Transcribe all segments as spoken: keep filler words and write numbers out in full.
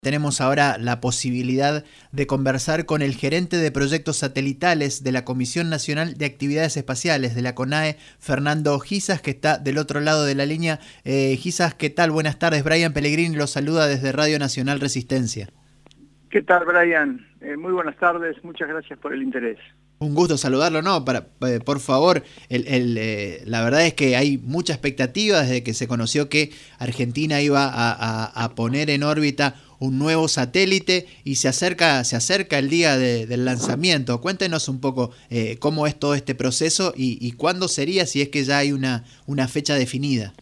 Tenemos ahora la posibilidad de conversar con el gerente de proyectos satelitales de la Comisión Nacional de Actividades Espaciales, de la CONAE, Fernando Gizas, que está del otro lado de la línea. Eh, Gizas, ¿qué tal? Buenas tardes. Brian Pellegrini los saluda desde Radio Nacional Resistencia. ¿Qué tal, Brian? Eh, muy buenas tardes, muchas gracias por el interés. Un gusto saludarlo, ¿no? Para, eh, por favor, el, el, eh, la verdad es que hay mucha expectativa desde que se conoció que Argentina iba a, a, a poner en órbita un nuevo satélite y se acerca, se acerca el día de, del lanzamiento. Cuéntenos un poco eh, cómo es todo este proceso y, y cuándo sería, si es que ya hay una, una fecha definida.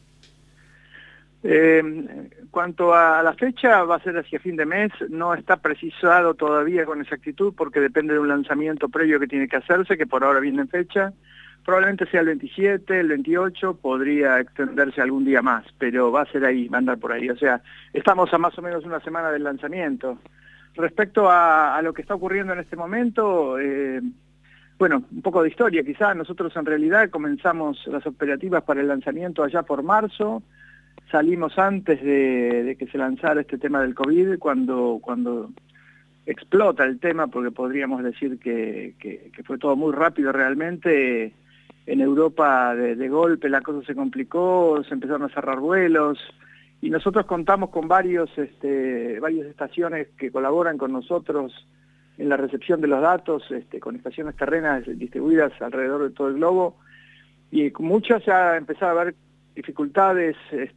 Eh, cuanto a la fecha, va a ser hacia fin de mes, no está precisado todavía con exactitud porque depende de un lanzamiento previo que tiene que hacerse, que por ahora viene en fecha. Probablemente sea el veintisiete, el veintiocho, podría extenderse algún día más, pero va a ser ahí, va a andar por ahí. O sea, estamos a más o menos una semana del lanzamiento. Respecto a, a lo que está ocurriendo en este momento, eh, bueno, un poco de historia quizás. Nosotros en realidad comenzamos las operativas para el lanzamiento allá por marzo. Salimos antes de, de que se lanzara este tema del COVID, cuando, cuando explota el tema, porque podríamos decir que, que, que fue todo muy rápido realmente. En Europa de, de golpe la cosa se complicó, se empezaron a cerrar vuelos, y nosotros contamos con varios, este, varias estaciones que colaboran con nosotros en la recepción de los datos, este, con estaciones terrenas distribuidas alrededor de todo el globo, y muchas ya empezaron a haber dificultades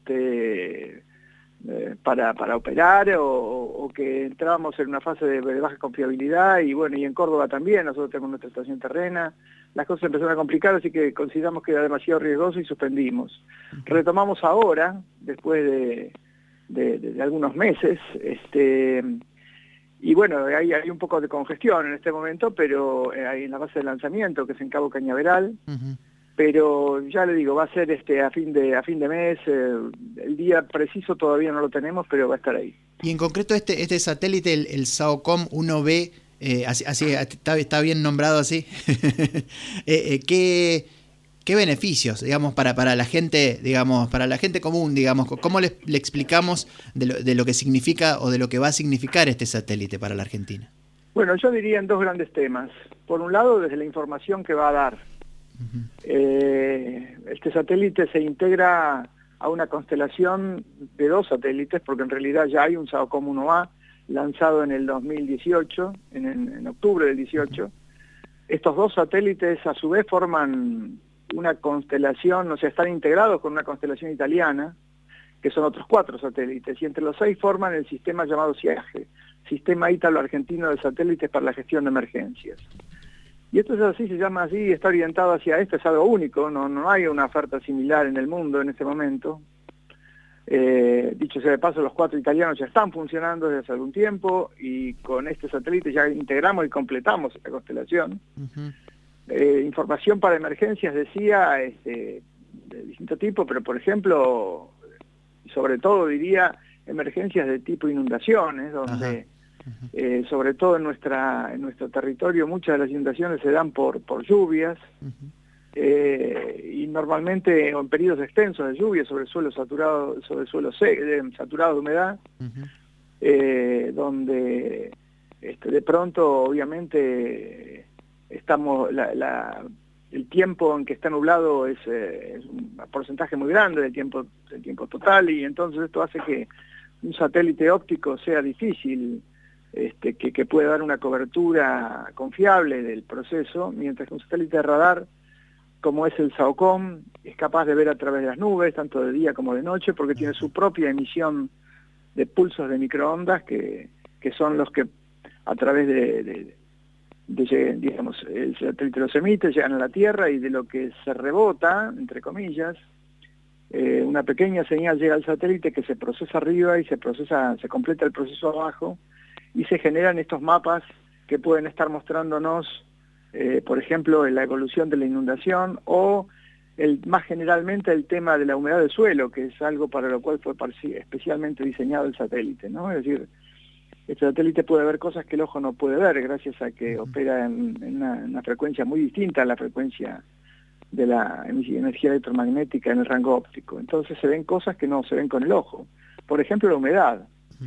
este, eh, para, para operar o, o que entrábamos en una fase de, de baja confiabilidad, y bueno, y en Córdoba también, nosotros tenemos nuestra estación terrena, las cosas empezaron a complicar, así que consideramos que era demasiado riesgoso y suspendimos. Retomamos ahora, después de, de, de, de algunos meses, este, y bueno, hay, hay un poco de congestión en este momento, pero hay en la fase de lanzamiento, que es en Cabo Cañaveral. Uh-huh. Pero ya le digo, va a ser este a fin de a fin de mes, eh, el día preciso todavía no lo tenemos, pero va a estar ahí. Y en concreto este este satélite, el, el SAOCOM uno B, eh, así, así está, está bien nombrado así, eh, eh, ¿qué, qué beneficios, digamos, para, para la gente, digamos, para la gente común, digamos, cómo le, le explicamos de lo, de lo que significa o de lo que va a significar este satélite para la Argentina? Bueno, yo diría en dos grandes temas. Por un lado, desde la información que va a dar. Uh-huh. Eh, este satélite se integra a una constelación de dos satélites, porque en realidad ya hay un SAOCOM uno A lanzado en el dos mil dieciocho, en, en octubre del dieciocho. Uh-huh. Estos dos satélites a su vez forman una constelación, o sea, están integrados con una constelación italiana, que son otros cuatro satélites, y entre los seis forman el sistema llamado SIAGE, Sistema Ítalo-Argentino de Satélites para la Gestión de Emergencias. Y esto es así, se llama así, está orientado hacia esto, es algo único, no, no hay una oferta similar en el mundo en este momento. Eh, dicho sea de paso, los cuatro italianos ya están funcionando desde hace algún tiempo, y con este satélite ya integramos y completamos esta constelación. Uh-huh. Eh, información para emergencias, decía, este, de distinto tipo, pero por ejemplo, sobre todo diría, emergencias de tipo inundaciones, donde... Uh-huh. Eh, sobre todo en nuestra en nuestro territorio muchas de las inundaciones se dan por por lluvias. Uh-huh. eh, y normalmente en periodos extensos de lluvia sobre suelo saturado sobre suelo se, saturado de humedad. Uh-huh. eh, donde este, de pronto obviamente estamos la, la, el tiempo en que está nublado es, eh, es un porcentaje muy grande del tiempo del tiempo total, y entonces esto hace que un satélite óptico sea difícil Este, que, que puede dar una cobertura confiable del proceso, mientras que un satélite de radar, como es el SAOCOM, es capaz de ver a través de las nubes, tanto de día como de noche, porque tiene su propia emisión de pulsos de microondas, que, que son los que a través de, de, de, digamos, el satélite los emite, llegan a la Tierra, y de lo que se rebota, entre comillas, eh, una pequeña señal llega al satélite que se procesa arriba y se procesa, se completa el proceso abajo, y se generan estos mapas que pueden estar mostrándonos, eh, por ejemplo, la evolución de la inundación, o el, más generalmente el tema de la humedad del suelo, que es algo para lo cual fue especialmente diseñado el satélite, ¿no? Es decir, el satélite puede ver cosas que el ojo no puede ver, gracias a que opera en, en, una, en una frecuencia muy distinta a la frecuencia de la energía electromagnética en el rango óptico. Entonces se ven cosas que no se ven con el ojo. Por ejemplo, la humedad.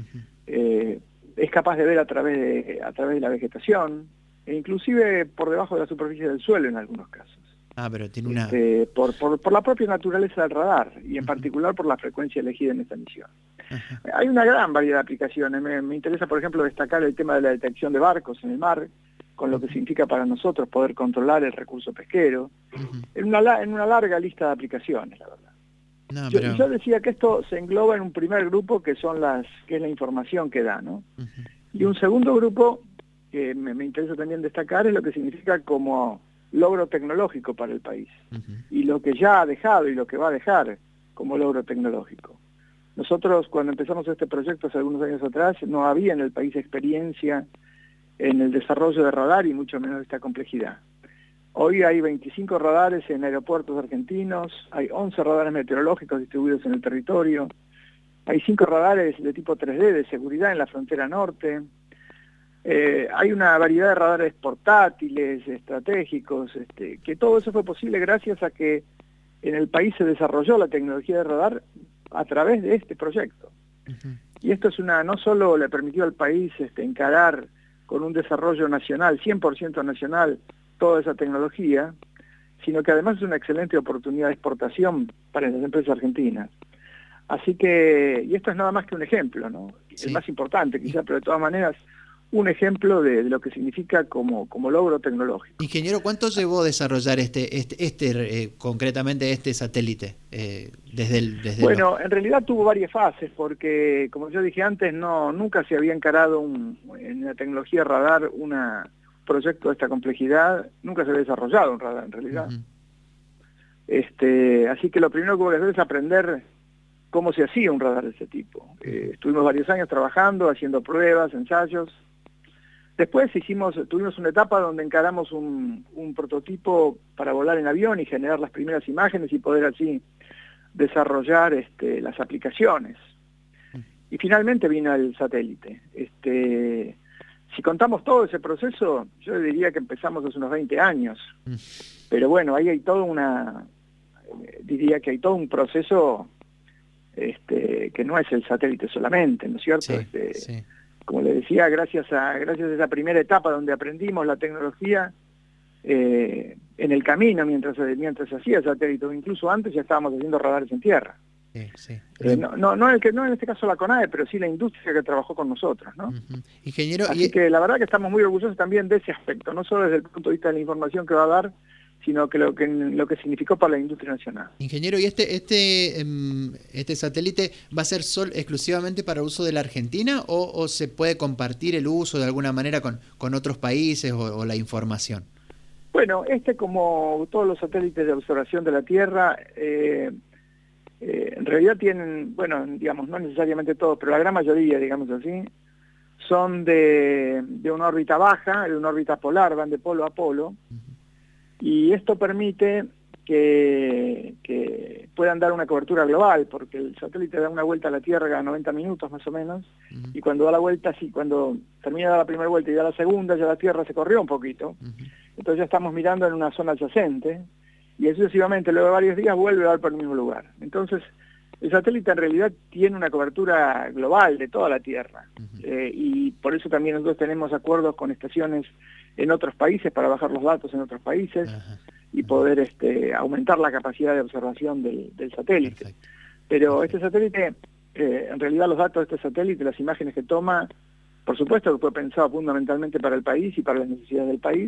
eh, es capaz de ver a través de, a través de la vegetación, e inclusive por debajo de la superficie del suelo en algunos casos. Ah, pero tiene una... Este, por, por, por la propia naturaleza del radar, y en Uh-huh. particular por la frecuencia elegida en esta misión. Uh-huh. Hay una gran variedad de aplicaciones. Me, me interesa, por ejemplo, destacar el tema de la detección de barcos en el mar, con lo que significa para nosotros poder controlar el recurso pesquero, Uh-huh. en una, en una larga lista de aplicaciones, la verdad. No, Yo, pero... yo decía que esto se engloba en un primer grupo que son las que es la información que da, ¿no? Uh-huh. Y un segundo grupo que me, me interesa también destacar es lo que significa como logro tecnológico para el país, Uh-huh. y lo que ya ha dejado y lo que va a dejar como logro tecnológico. Nosotros cuando empezamos este proyecto hace algunos años atrás no había en el país experiencia en el desarrollo de radar y mucho menos de esta complejidad. Hoy hay veinticinco radares en aeropuertos argentinos, hay once radares meteorológicos distribuidos en el territorio, hay cinco radares de tipo tres D de seguridad en la frontera norte, eh, hay una variedad de radares portátiles, estratégicos, este, que todo eso fue posible gracias a que en el país se desarrolló la tecnología de radar a través de este proyecto. Uh-huh. Y esto es una, no solo le permitió al país este, encarar con un desarrollo nacional, cien por ciento nacional, toda esa tecnología, sino que además es una excelente oportunidad de exportación para las empresas argentinas. Así que, y esto es nada más que un ejemplo, ¿no? Sí. El más importante quizás, pero de todas maneras, un ejemplo de, de lo que significa como, como logro tecnológico. Ingeniero, ¿cuánto llevó desarrollar este, este, este eh, concretamente este satélite? Eh, desde el, desde bueno, el... en realidad tuvo varias fases, porque como yo dije antes, no nunca se había encarado un, en la tecnología radar una proyecto de esta complejidad, nunca se había desarrollado un radar en realidad. Uh-huh. Este, así que lo primero que hubo que hacer es aprender cómo se hacía un radar de ese tipo. Uh-huh. Eh, estuvimos varios años trabajando, haciendo pruebas, ensayos. Después hicimos, tuvimos una etapa donde encaramos un, un prototipo para volar en avión y generar las primeras imágenes y poder así desarrollar este, las aplicaciones. Y finalmente vino el satélite. Este, si contamos todo ese proceso, yo diría que empezamos hace unos veinte años. Pero bueno, ahí hay todo una, diría que hay todo un proceso este, que no es el satélite solamente, ¿no es cierto? Sí, este, sí. Como le decía, gracias a, gracias a esa primera etapa donde aprendimos la tecnología, eh, en el camino mientras, mientras se hacía satélite, incluso antes ya estábamos haciendo radares en tierra. Sí, sí. Eh, no, no, no, en el, no en este caso la CONAE, pero sí la industria que trabajó con nosotros, ¿no? Uh-huh. Ingeniero, Así y... que la verdad que estamos muy orgullosos también de ese aspecto, no solo desde el punto de vista de la información que va a dar, sino que lo que lo que significó para la industria nacional. Ingeniero, ¿y este este este satélite va a ser sol exclusivamente para uso de la Argentina o, o se puede compartir el uso de alguna manera con, con otros países o, o la información? Bueno, este, como todos los satélites de observación de la Tierra, eh, eh, en realidad tienen, bueno, digamos, no necesariamente todos, pero la gran mayoría, digamos así, son de, de una órbita baja, de una órbita polar, van de polo a polo. Uh-huh. Y esto permite que, que puedan dar una cobertura global, porque el satélite da una vuelta a la Tierra cada noventa minutos más o menos, uh-huh. y cuando da la vuelta, sí, cuando termina de dar la primera vuelta y da la segunda, ya la Tierra se corrió un poquito. Uh-huh. Entonces ya estamos mirando en una zona adyacente, y sucesivamente, luego de varios días, vuelve a dar por el mismo lugar. Entonces, el satélite en realidad tiene una cobertura global de toda la Tierra, uh-huh. eh, y por eso también nosotros tenemos acuerdos con estaciones en otros países para bajar los datos en otros países uh-huh. y poder este, aumentar la capacidad de observación del, del satélite. Perfecto. Pero Perfecto. Este satélite, eh, en realidad los datos de este satélite, las imágenes que toma, por supuesto que fue pensado fundamentalmente para el país y para las necesidades del país,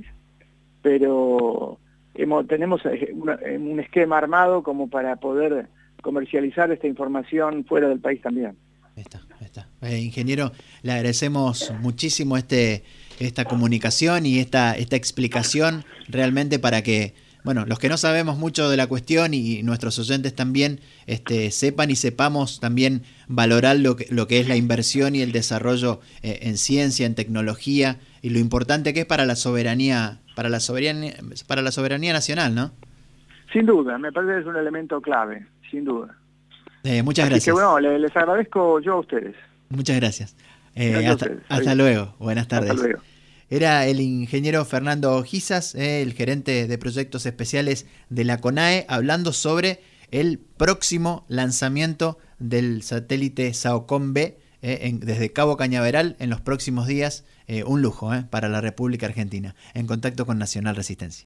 pero hemos, tenemos una, un esquema armado como para poder comercializar esta información fuera del país también. Está, está. Eh, ingeniero, le agradecemos muchísimo este esta comunicación y esta esta explicación realmente para que, bueno, los que no sabemos mucho de la cuestión y nuestros oyentes también este, sepan y sepamos también valorar lo que, lo que es la inversión y el desarrollo eh, en ciencia, en tecnología y lo importante que es para la soberanía, para la soberanía, para la soberanía nacional, ¿no? Sin duda, me parece que es un elemento clave, sin duda. Eh, muchas Así gracias. Que bueno, les, les agradezco yo a ustedes. Muchas gracias. Eh, gracias hasta ustedes. hasta luego. Buenas tardes. Hasta luego. Era el ingeniero Fernando Gizas, eh, el gerente de proyectos especiales de la CONAE, hablando sobre el próximo lanzamiento del satélite SAOCOM B eh, en, desde Cabo Cañaveral en los próximos días. Eh, un lujo eh, para la República Argentina. En contacto con Nacional Resistencia.